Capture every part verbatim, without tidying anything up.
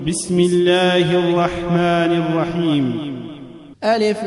بسم الله الرحمن الرحيم. ألف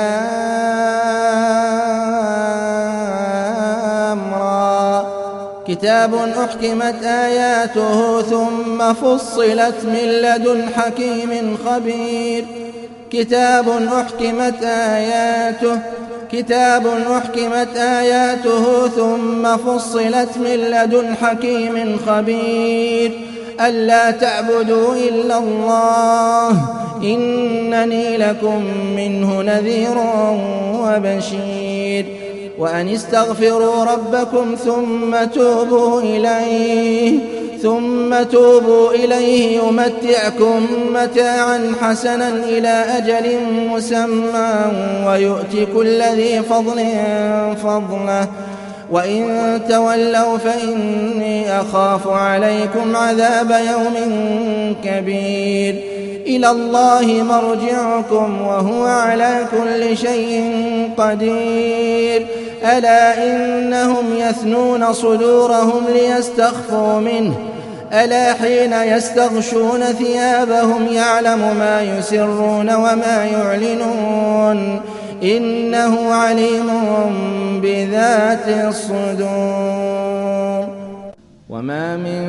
لام را. كتاب أحكمت آياته ثم فصلت من لدن حكيم خبير. كتاب أحكمت آياته كتاب أحكمت آياته ثم فصلت من لدن حكيم خبير. ألا تعبدوا إلا الله إنني لكم منه نذير وبشير. وأن استغفروا ربكم ثم توبوا إليه ثم توبوا إليه يمتعكم متاعا حسنا إلى أجل مسمى ويؤتي كل ذي فضل فضله. وإن تولوا فإني أخاف عليكم عذاب يوم كبير. إلى الله مرجعكم وهو على كل شيء قدير. ألا إنهم يثنون صدورهم ليستخفوا منه ألا حين يستغشون ثيابهم يعلم ما يسرون وما يعلنون إنه عليم بذات الصدور. وما من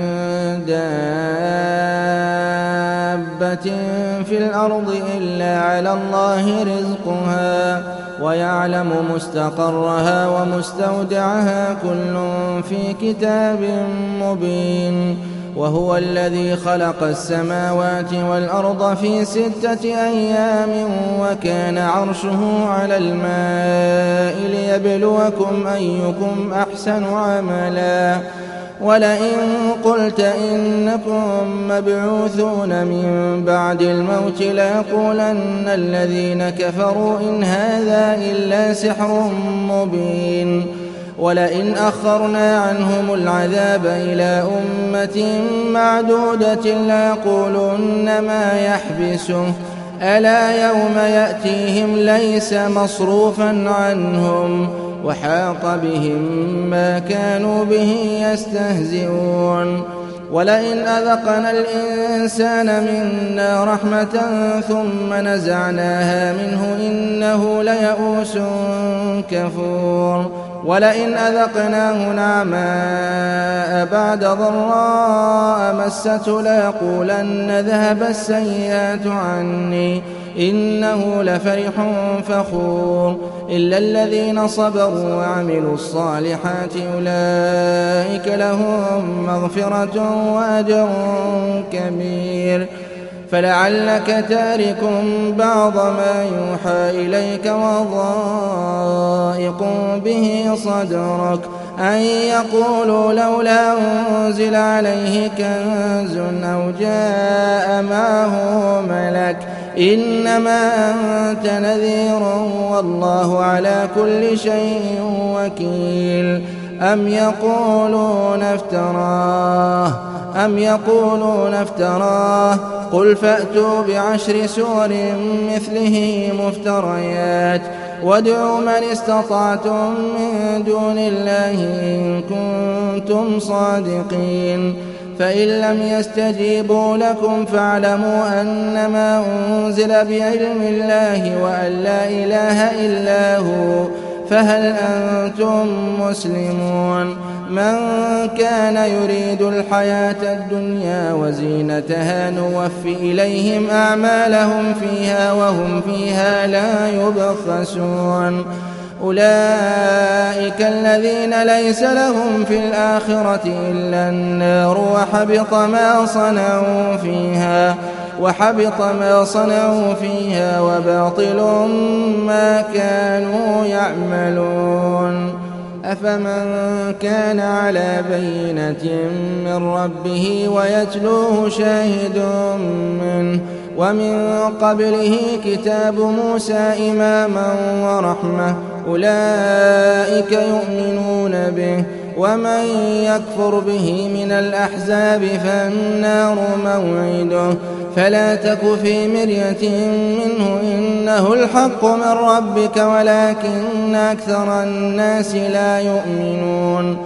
دابة في الأرض إلا على الله رزقها ويعلم مستقرها ومستودعها كل في كتاب مبين. وهو الذي خلق السماوات والأرض في ستة أيام وكان عرشه على الماء ليبلوكم أيكم أحسن عملا. ولئن قلت إنكم مبعوثون من بعد الموت ليقولن الذين كفروا إن هذا إلا سحر مبين. ولئن أخرنا عنهم العذاب إلى أمة معدودة ليقولن ما يحبسه ألا يوم يأتيهم ليس مصروفا عنهم وحاق بهم ما كانوا به يستهزئون. ولئن أذقنا الإنسان منا رحمة ثم نزعناها منه إنه ليئوس كفور. ولئن أذقناه نعماء بعد ضراء مسته ليقولن ذهب السيئات عني إنه لفرح فخور. إلا الذين صبروا وعملوا الصالحات أولئك لهم مغفرة وأجر كبير. فلعلك تارك بعض ما يوحى إليك وضائق به صدرك أن يقولوا لولا أنزل عليه كنز أو جاء معه ملك إنما أنت نذير والله على كل شيء وكيل. أم يقولون افتراه أم يقولون افتراه قل فأتوا بعشر سور مثله مفتريات وادعوا من استطعتم من دون الله إن كنتم صادقين. فإن لم يستجيبوا لكم فاعلموا أنما أنزل بعلم الله وأن لا إله إلا هو فهل أنتم مسلمون. من كان يريد الحياة الدنيا وزينتها نوفي إليهم أعمالهم فيها وهم فيها لا يبخسون. أولئك الذين ليس لهم في الآخرة إلا النار وحبط ما صنعوا فيها وحبط ما صنعوا فيها وباطل ما كانوا يعملون. أفمن كان على بينة من ربه ويتلوه شاهد منه ومن قبله كتاب موسى إماما ورحمة أولئك يؤمنون به. ومن يكفر به من الأحزاب فالنار موعده فلا تك في مرية منه إنه الحق من ربك ولكن أكثر الناس لا يؤمنون.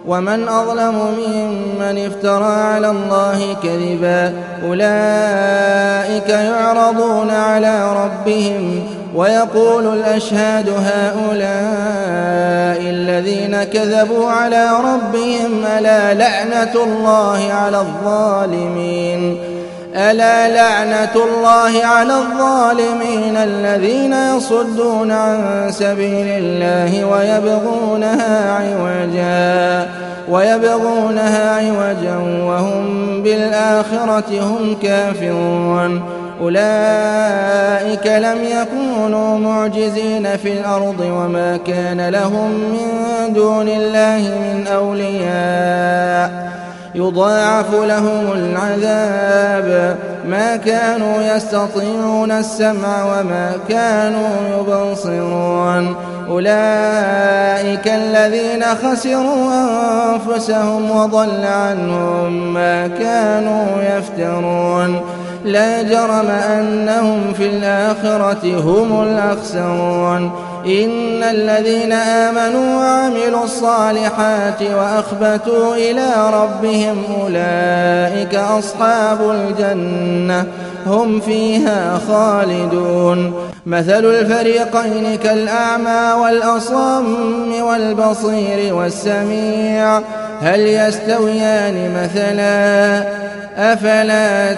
ومن أظلم ممن افترى على الله كذبا. أولئك يعرضون على ربهم ويقول الأشهاد هؤلاء الذين كذبوا على ربهم ألا لعنة الله على الظالمين ألا لعنة الله على الظالمين الذين يصدون عن سبيل الله ويبغونها عوجا ويبغونها عوجا وهم بالآخرة هم كافرون. أولئك لم يكونوا معجزين في الأرض وما كان لهم من دون الله من أولياء يضاعف لهم العذاب ما كانوا يستطيعون السمع وما كانوا يبصرون. أولئك الذين خسروا أنفسهم وضل عنهم ما كانوا يفترون. لا جرم أنهم في الآخرة هم الأخسرون. إن الذين آمنوا وعملوا الصالحات وأخبتوا إلى ربهم أولئك أصحاب الجنة هم فيها خالدون. مثل الفريقين كالأعمى والأصم والبصير والسميع هل يستويان مثلا أفلا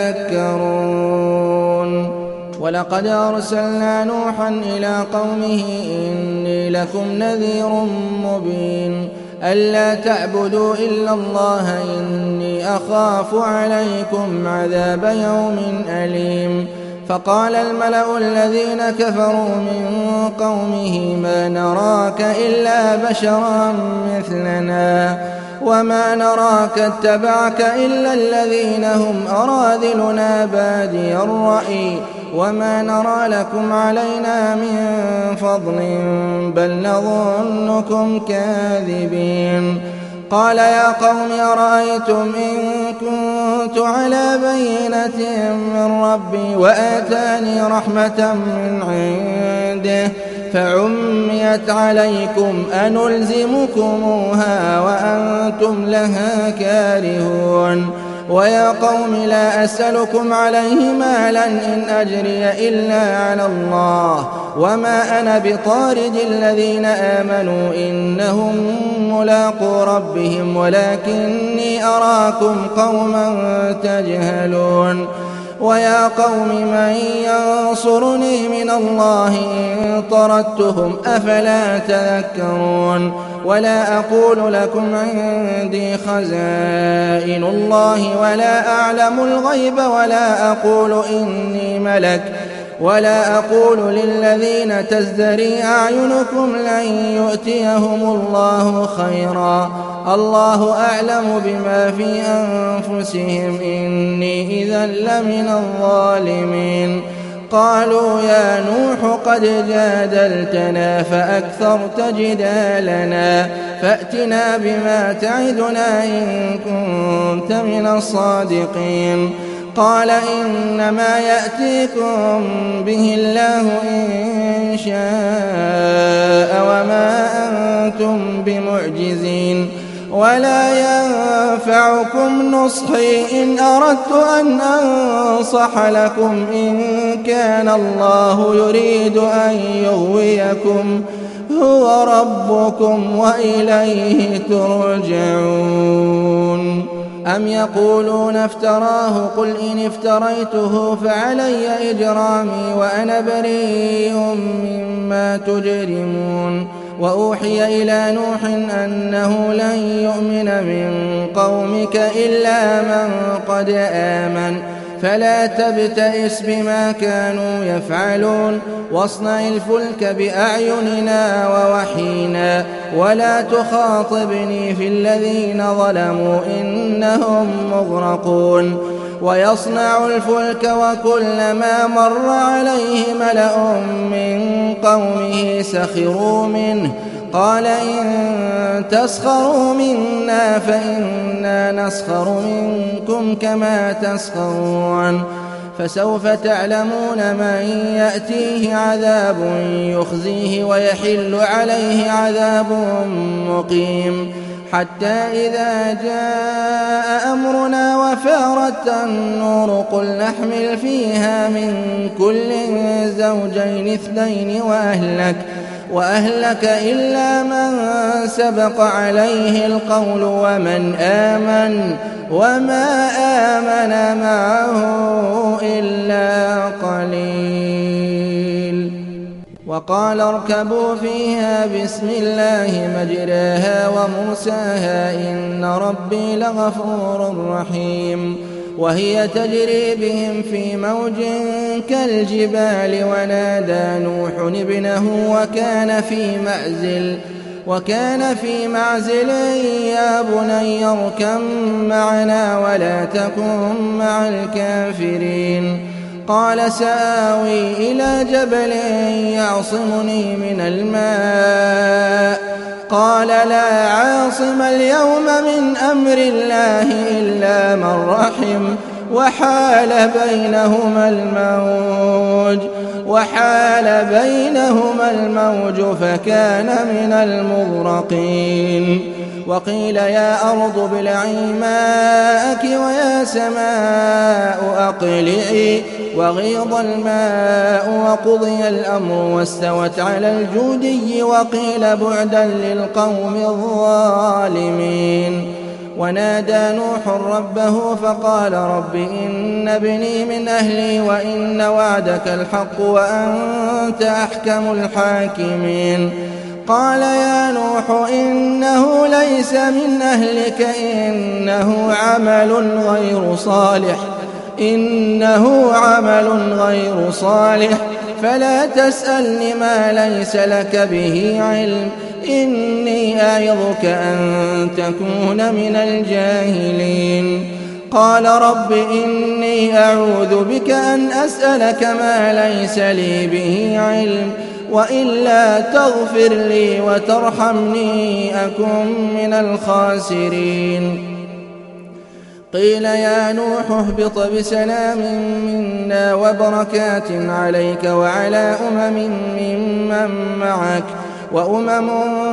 تذكرون. ولقد أرسلنا نوحا إلى قومه إني لكم نذير مبين ألا تعبدوا إلا الله إني أخاف عليكم عذاب يوم أليم. فقال الملأ الذين كفروا من قومه ما نراك إلا بشرا مثلنا وما نراك اتبعك إلا الذين هم أراذلنا بادي الرأي وما نرى لكم علينا من فضل بل نظنكم كاذبين. قال يا قوم أرأيتم إن كنت على بينة من ربي وآتاني رحمة من عنده فعميت عليكم أنلزمكموها وأنتم لها كارهون. ويا قوم لا أسألكم عليه مالا إن أجري إلا على الله وما أنا بطارد الذين آمنوا إنهم ملاقو ربهم ولكني أراكم قوما تجهلون. ويا قوم من ينصرني من الله إن طردتهم أفلا تذكرون. ولا أقول لكم عندي خزائن الله ولا أعلم الغيب ولا أقول إني ملك ولا أقول للذين تزدري أعينكم لن يؤتيهم الله خيرا الله أعلم بما في أنفسهم إني إذا لمن الظالمين. قالوا يا نوح قد جادلتنا فأكثرت جدالنا فأتنا بما تعدنا إن كنت من الصادقين. قال إنما يأتيكم به الله إن شاء وما أنتم بمعجزين ولا ينفعكم نصحي إن أردت أن أنصح لكم إن كان الله يريد أن يغويكم هو ربكم وإليه ترجعون. أم يقولون افتراه قل إن افتريته فعلي إجرامي وأنا بريء مما تجرمون. وأوحي إلى نوح أنه لن يؤمن من قومك إلا من قد آمن فلا تبتئس بما كانوا يفعلون واصنع الفلك بأعيننا ووحينا ولا تخاطبني في الذين ظلموا إنهم مغرقون. ويصنع الفلك وكلما مر عليه ملأ من قومه سخروا منه قال إن تسخروا منا فإنا نسخر منكم كما تسخرون. فسوف تعلمون من يأتيه عذاب يخزيه ويحل عليه عذاب مقيم. حتى إذا جاء أمرنا وفارت النور قل نحمل فيها من كل زوجين اثنين وأهلك, وأهلك إلا من سبق عليه القول ومن آمن وما آمن معه إلا قليل. وقال اركبوا فيها بسم الله مجراها ومرساها إن ربي لغفور رحيم. وهي تجري بهم في موج كالجبال ونادى نوح ابنه وكان في معزل وكان في معزل يا بني اركب معنا ولا تكن مع الكافرين. قال سآوي إلى جبل يعصمني من الماء قال لا عاصم اليوم من أمر الله إلا من رحم وحال بينهما الموج وحال بينهما الموج فكان من المغرقين. وقيل يا أرض ابلعي ماءك ويا سماء أقلعي وغيض الماء وقضي الأمر واستوت على الجودي وقيل بعدا للقوم الظالمين. ونادى نوح ربه فقال رب إن ابني من أهلي وإن وعدك الحق وأنت أحكم الحاكمين. قال يا نوح إنه ليس من أهلك إنه عمل غير صالح إنه عمل غير صالح فلا تسألني ما ليس لك به علم إني أعظك أن تكون من الجاهلين. قال رب إني أعوذ بك أن أسألك ما ليس لي به علم وإلا تغفر لي وترحمني أكن من الخاسرين. قيل يا نوح اهبط بسلام منا وبركات عليك وعلى أمم ممن معك وأمم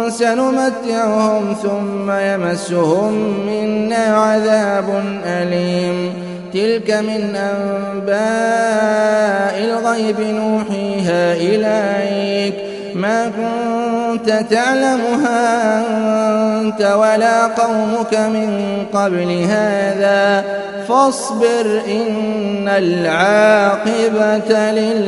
سنمتعهم ثم يمسهم منا عذاب أليم. تلك من أنباء الغيب نوحيها إليك ما كنت تعلمها أنت ولا قومك من قبل هذا فاصبر إن العاقبة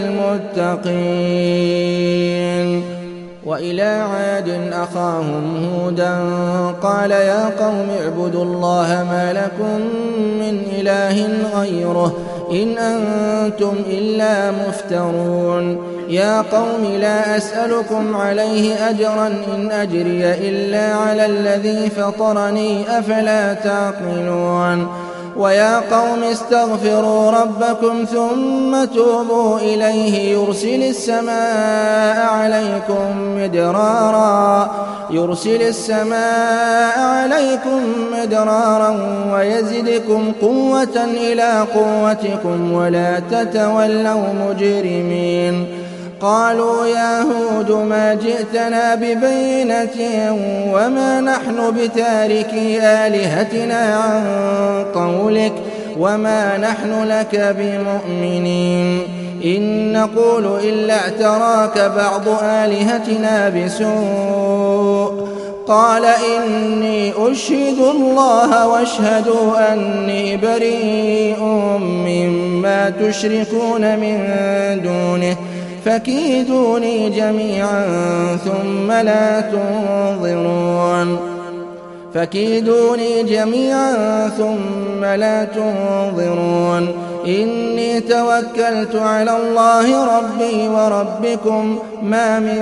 للمتقين. وإلى عاد أخاهم هودا قال يا قوم اعبدوا الله ما لكم من إله غيره إن أنتم إلا مفترون. يا قوم لا أسألكم عليه أجرا إن أجري إلا على الذي فطرني أفلا تعقلون. ويا قوم استغفروا ربكم ثم توبوا إليه يرسل السماء عليكم مدرارا يرسل السماء عليكم مدرارا ويزدكم قوة إلى قوتكم ولا تتولوا مجرمين. قالوا يا هود ما جئتنا ببينة وما نحن بتاركي آلهتنا عن قولك وما نحن لك بمؤمنين إن نقول إلا اعتراك بعض آلهتنا بسوء. قال إني أشهد الله واشهدوا أني بريء مما تشركون من دونه فكيدوني جميعا ثم لا تنظرون فكيدوني جميعا ثم لا تنظرون. إني توكلت على الله ربي وربكم ما من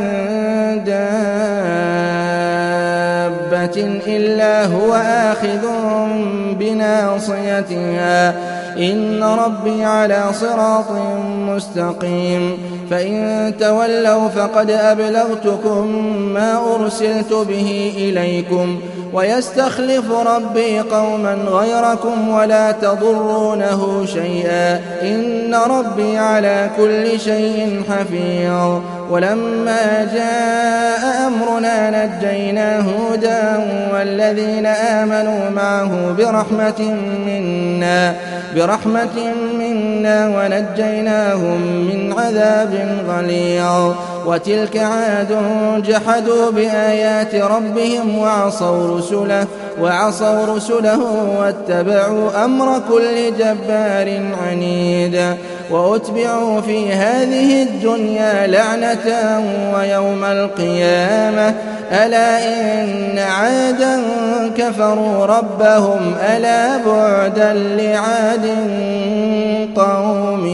دابة إلا هو آخذ بناصيتها إن ربي على صراط مستقيم. فإن تولوا فقد أبلغتكم ما أرسلت به إليكم ويستخلف ربي قوما غيركم ولا تضرونه شيئا إن إن ربي على كل شيء حفيظ. ولما جاء أمرنا نجينا هودا والذين آمنوا معه برحمة منا برحمة منا ونجيناهم من عذاب غليظ. وتلك عاد جحدوا بآيات ربهم وعصوا رسله وعصوا رسله واتبعوا أمر كل جبار عنيد. وأتبعوا في هذه الدنيا لعنة ويوم القيامة ألا إن عادا كفروا ربهم ألا بعدا لعاد قوم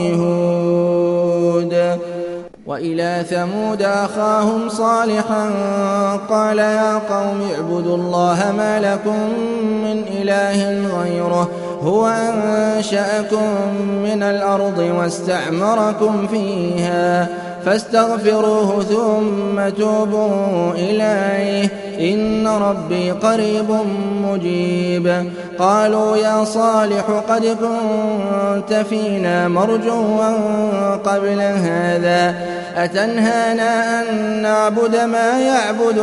هود. وإلى ثمود أخاهم صالحا قال يا قوم اعبدوا الله ما لكم من إله غيره هو أنشأكم من الأرض واستعمركم فيها فاستغفروه ثم توبوا إليه إن ربي قريب مجيب. قالوا يا صالح قد كنت فينا مرجوا قبل هذا أتنهانا أن نعبد ما يعبد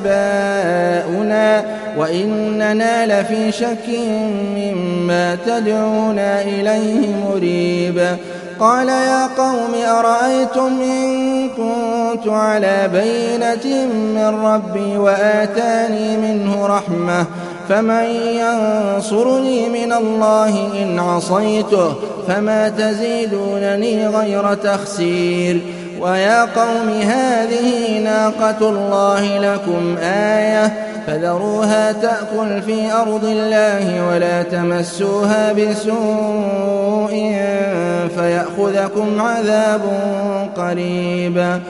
آباؤنا وإننا لفي شك مما تدعونا إليه مريب. قال يا قوم أرأيتم إن كنت على بينة من ربي وآتاني منه رحمة فمن ينصرني من الله إن عصيته فما تزيدونني غير تخسير. ويا قوم هذه ناقة الله لكم آية فذروها تأكل في أرض الله ولا تمسوها بسوء فيأخذكم عذاب قريب.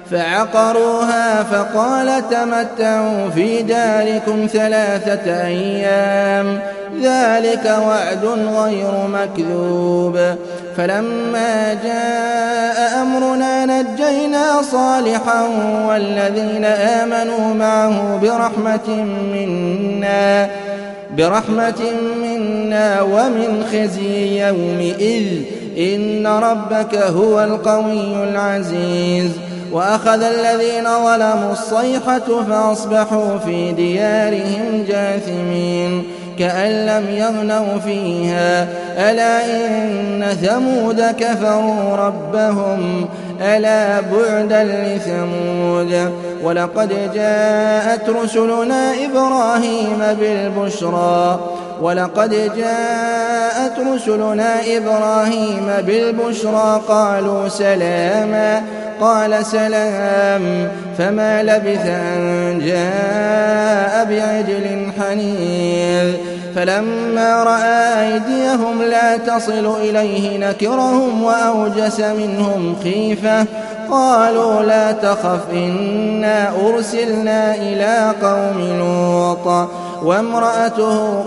فعقروها فقال تمتعوا في داركم ثلاثة أيام ذلك وعد غير مكذوب. فلما جاء أمرنا نجينا صالحا والذين آمنوا معه برحمة منا برحمة منا ومن خزي يومئذ إن ربك هو القوي العزيز. وأخذ الذين ظلموا الصيحة فأصبحوا في ديارهم جاثمين كأن لم يغنوا فيها ألا إن ثمود كفروا ربهم ألا بعدا لثمود. ولقد جاءت رسلنا إبراهيم بالبشرى ولقد جاءت رسلنا إبراهيم بالبشرى قالوا سلاما قال سلام فما لبث أن جاء بعجل حنيذ. فلما رأى أيديهم لا تصل إليه نكرهم وأوجس منهم خيفة قالوا لا تخف إنا أرسلنا إلى قوم لوط وامرأته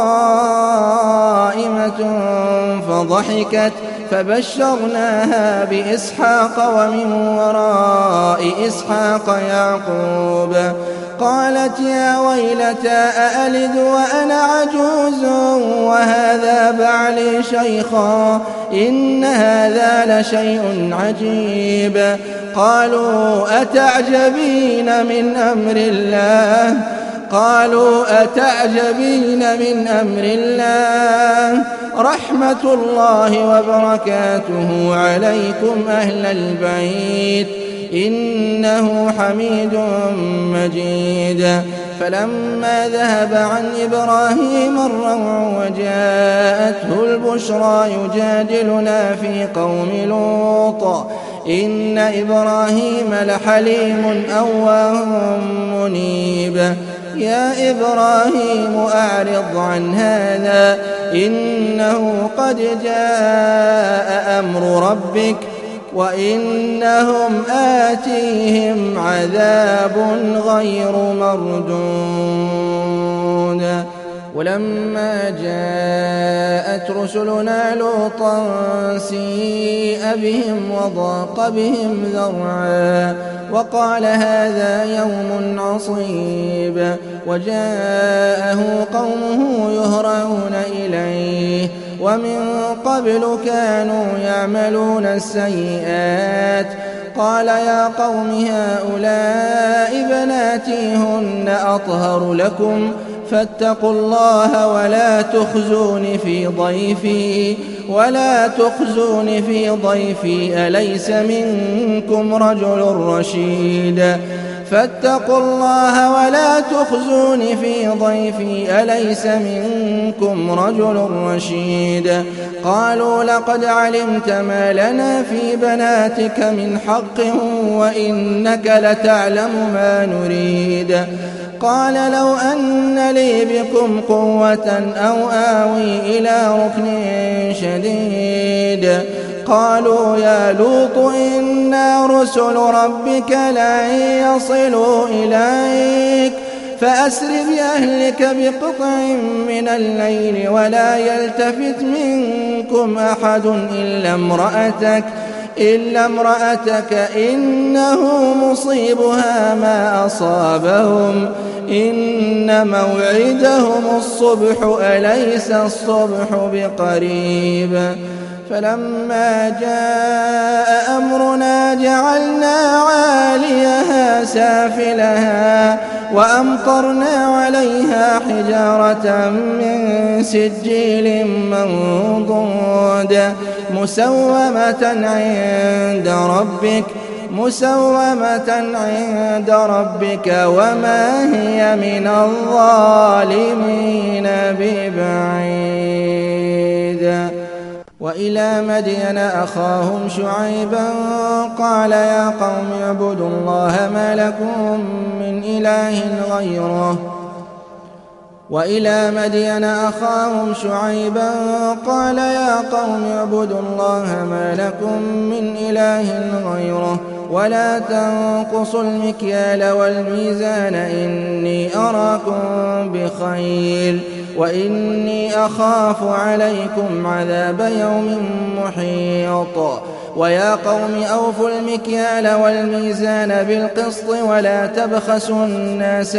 قائمة فضحكت فبشرناها بإسحاق ومن وراء إسحاق يعقوب. قالت يا ويلتى أألد وأنا عجوز وهذا بعلي شيخا إن هذا لشيء عجيب. قالوا أتعجبين من أمر الله قالوا أتعجبين من أمر الله رحمة الله وبركاته عليكم أهل البيت إنه حميد مجيد. فلما ذهب عن إبراهيم الروع وجاءته البشرى يجادلنا في قوم لوط إن إبراهيم لحليم أواه منيب. يا إبراهيم أعرض عن هذا إنه قد جاء أمر ربك وإنهم آتيهم عذاب غير مردود. ولما جاءت رسلنا لوطا سيء بهم وضاق بهم ذرعا وقال هذا يوم عصيب. وجاءه قومه يهرعون إليه ومن قبل كانوا يعملون السيئات. قال يا قوم هؤلاء بناتي هن أطهر لكم فاتقوا الله ولا تخزون في ضيفي ولا تخزون في ضيفي أليس منكم رجل رشيد فاتقوا الله ولا تخزون في ضيفي أليس منكم رجل رشيد. قالوا لقد علمت ما لنا في بناتك من حق وإنك لتعلم ما نريد. قال لو أن لي بكم قوة أو آوي إلى ركن شديد. قالوا يا لوط إنا رسل ربك لن يصلوا إليك فأسر بأهلك بقطع من الليل ولا يلتفت منكم أحد إلا امرأتك إلا امرأتك إنه مصيبها ما أصابهم إن موعدهم الصبح أليس الصبح بقريب. فلما جاء أمرنا جعلنا عاليها سافلها وأمطرنا عليها حجارة من سجيل منضود مسومة عند ربك مسومة عند ربك وما هي من الظالمين ببعيد. وإلى مدين أخاهم شعيبا قال يا قوم اعبدوا الله ما لكم من إله غيره وإلى مدين أخاهم شعيبا قال يا قوم اعبدوا الله ما لكم من إله غيره ولا تنقصوا المكيال والميزان إني أراكم بخير وإني أخاف عليكم عذاب يوم محيط. ويا قوم أوفوا المكيال والميزان بالقسط ولا تبخسوا الناس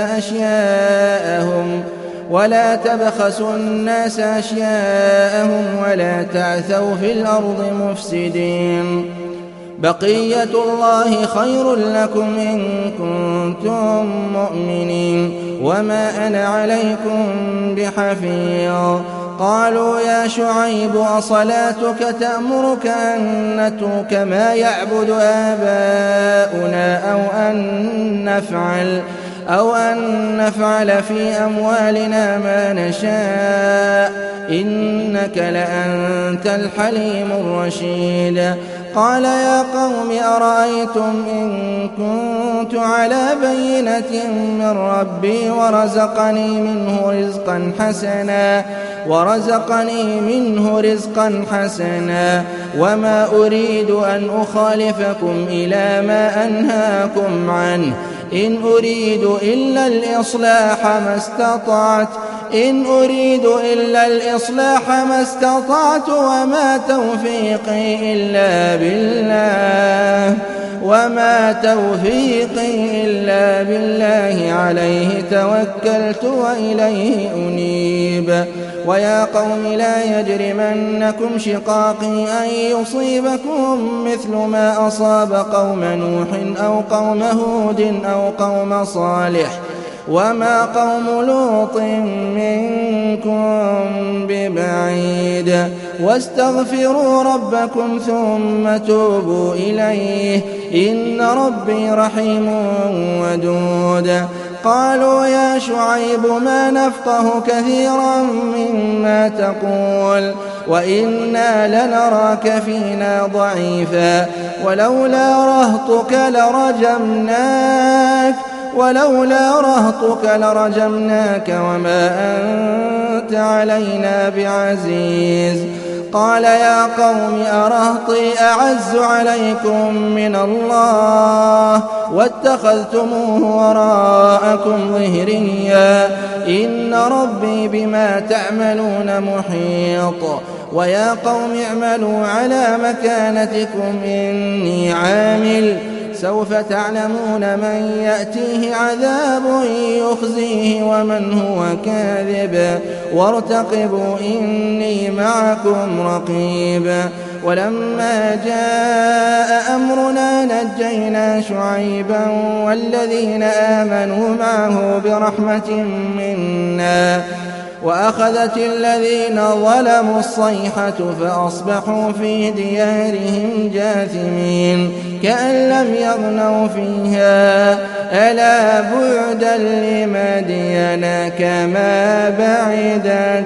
أشياءهم ولا تبخسوا الناس أشياءهم ولا تعثوا في الأرض مفسدين. بقية الله خير لكم إن كنتم مؤمنين وما أنا عليكم بحفيظ. قالوا يا شعيب أصلاتك تأمرك أن نترك ما يعبد آباؤنا أو أن نفعل أو أن نفعل في أموالنا ما نشاء إنك لأنت الحليم الرشيد. قال يا قوم أرأيتم إن كنت على بينة من ربي ورزقني منه رزقا حسنا ورزقني منه رزقا حسنا وما أريد أن أخالفكم إلى ما أنهاكم عنه إن أريد إلا الإصلاح ما استطعت إن أريد إلا الإصلاح ما استطعت وما توفيقي إلا بالله وما توفيقي إلا بالله عليه توكلت وإليه أنيب. ويا قوم لا يجرمنكم شقاقي أن يصيبكم مثل ما أصاب قوم نوح أو قوم هود أو قوم صالح وما قوم لوط منكم ببعيد. واستغفروا ربكم ثم توبوا إليه إن ربي رحيم ودود. قالوا يا شعيب ما نفقه كثيرا مما تقول وإنا لنراك فينا ضعيفا ولولا رهطك لرجمناك ولولا رهطك لرجمناك وما أنت علينا بعزيز. قال يا قوم أرهطي أعز عليكم من الله واتخذتموه وراءكم ظهريا إن ربي بما تعملون محيط. ويا قوم اعملوا على مكانتكم إني عامل سوف تعلمون من يأتيه عذاب يخزيه ومن هو كاذب وارتقبوا إني معكم رقيب. ولما جاء أمرنا نجينا شعيبا والذين آمنوا معه برحمة منا وأخذت الذين ظلموا الصيحة فأصبحوا في ديارهم جاثمين كأن لم يغنوا فيها ألا بعدا لمدين كما بعدت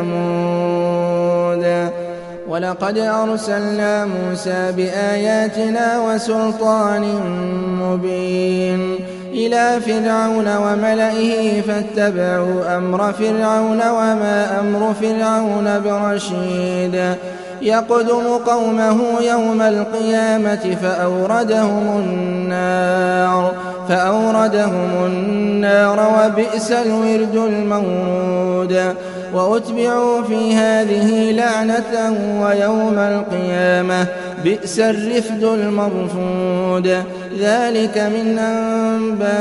ثمود. ولقد أرسلنا موسى بآياتنا وسلطان مبين إلى فرعون وملئه فاتبعوا أمر فرعون وما أمر فرعون برشيد يقدم قومه يوم القيامة فأوردهم النار فأوردهم النار وبئس الورد المورود. وأتبعوا في هذه لعنة ويوم القيامة بئس الرفد المرفود. ذلك من أنباء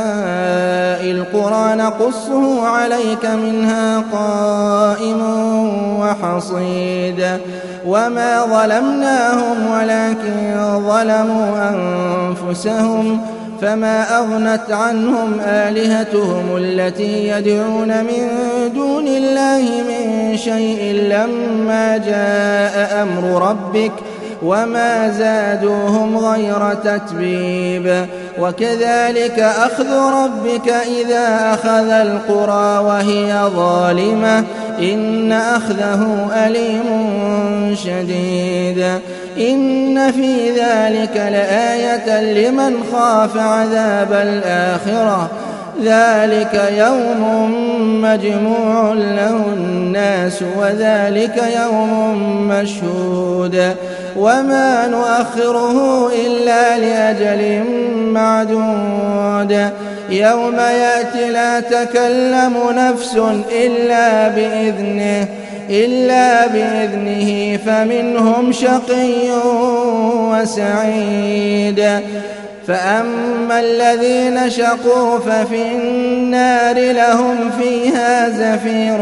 القرى نقصه عليك منها قائم وحصيد. وما ظلمناهم ولكن ظلموا أنفسهم فما أغنت عنهم آلهتهم التي يدعون من دون الله من شيء لما جاء أمر ربك وما زادوهم غير تتبيب. وكذلك أخذ ربك إذا أخذ القرى وهي ظالمة إن أخذه أليم شديد. إن في ذلك لآية لمن خاف عذاب الآخرة ذلك يوم مجموع له الناس وذلك يوم مشهود. وما نؤخره إلا لأجل معدود يوم يأتي لا تكلم نفس إلا بإذنه إلا بإذنه فمنهم شقي وسعيد. فأما الذين شقوا ففي النار لهم فيها زفير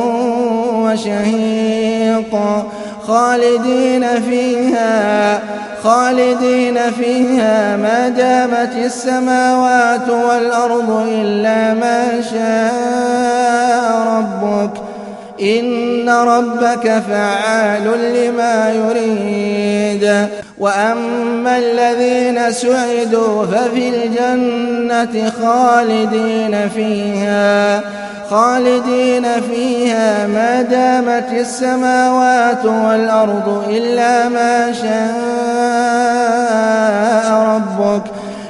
وشهيق خالدين فيها خالدين فيها ما دامت السماوات والأرض إلا ما شاء ربك إن ربك فعال لما يريد. وأما الذين سعدوا ففي الجنة خالدين فيها خالدين فيها ما دامت السماوات والأرض إلا ما شاء ربك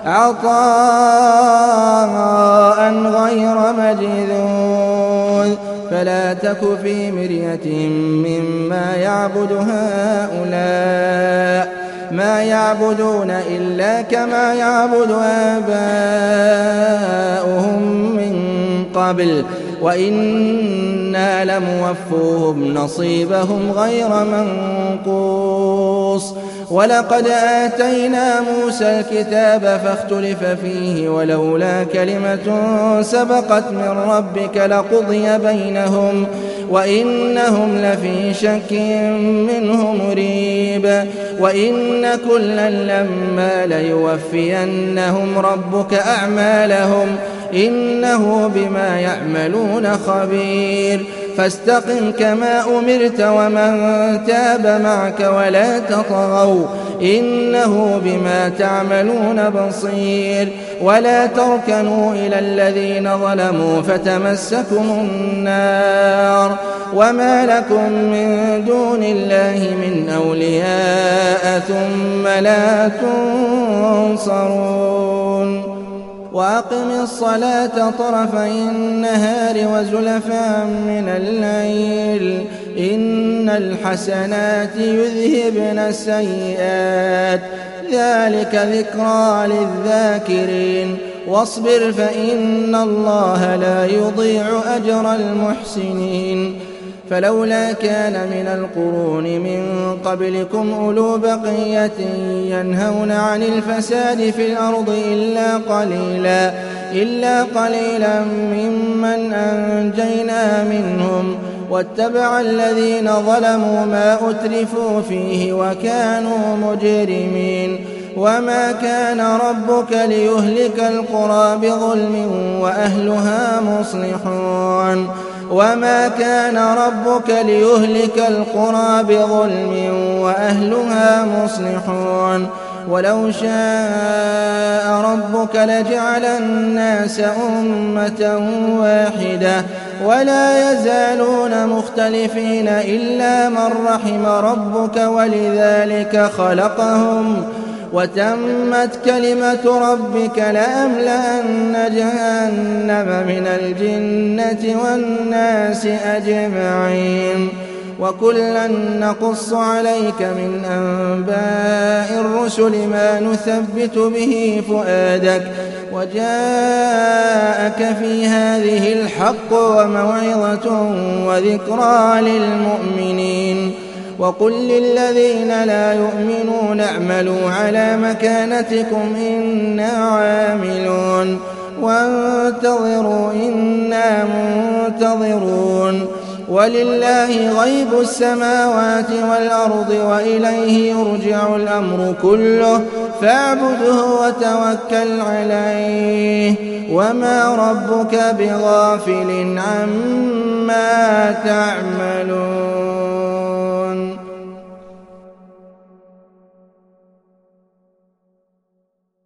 عطاء غير مجذوذ. فلا تك في مرية مما يعبد هؤلاء ما يعبدون إلا كما يعبد آباؤهم من قبل وإنا لموفوهم نصيبهم غير منقوص. ولقد آتينا موسى الكتاب فاختلف فيه ولولا كلمة سبقت من ربك لقضي بينهم وإنهم لفي شك منه مريب. وإن كلا لما ليوفينهم ربك أعمالهم إنه بما يعملون خبير. فاستقم كما أمرت ومن تاب معك ولا تطغوا إنه بما تعملون بصير. ولا تركنوا إلى الذين ظلموا فتمسكم النار وما لكم من دون الله من أولياء ثم لا تنصرون. وأقم الصلاة طرفي النهار وزلفا من الليل إن الحسنات يذهبن السيئات ذلك ذكرى للذاكرين. واصبر فإن الله لا يضيع أجر المحسنين. فلولا كان من القرون من قبلكم أولو بقية ينهون عن الفساد في الأرض إلا قليلا إلا قليلا ممن أنجينا منهم واتبع الذين ظلموا ما أترفوا فيه وكانوا مجرمين وما كان ربك ليهلك القرى بظلم وأهلها مصلحون وما كان ربك ليهلك القرى بظلم وأهلها مصلحون ولو شاء ربك لجعل الناس أمة واحدة ولا يزالون مختلفين إلا من رحم ربك ولذلك خلقهم وتمت كلمة ربك لأملأن جهنم من الجنة والناس أجمعين وكلا نقص عليك من أنباء الرسل ما نثبت به فؤادك وجاءك في هذه الحق وموعظة وذكرى للمؤمنين وقل للذين لا يؤمنون اعملوا على مكانتكم إنا عاملون وانتظروا إنا منتظرون ولله غيب السماوات والأرض وإليه يرجع الأمر كله فاعبده وتوكل عليه وما ربك بغافل عما تعمل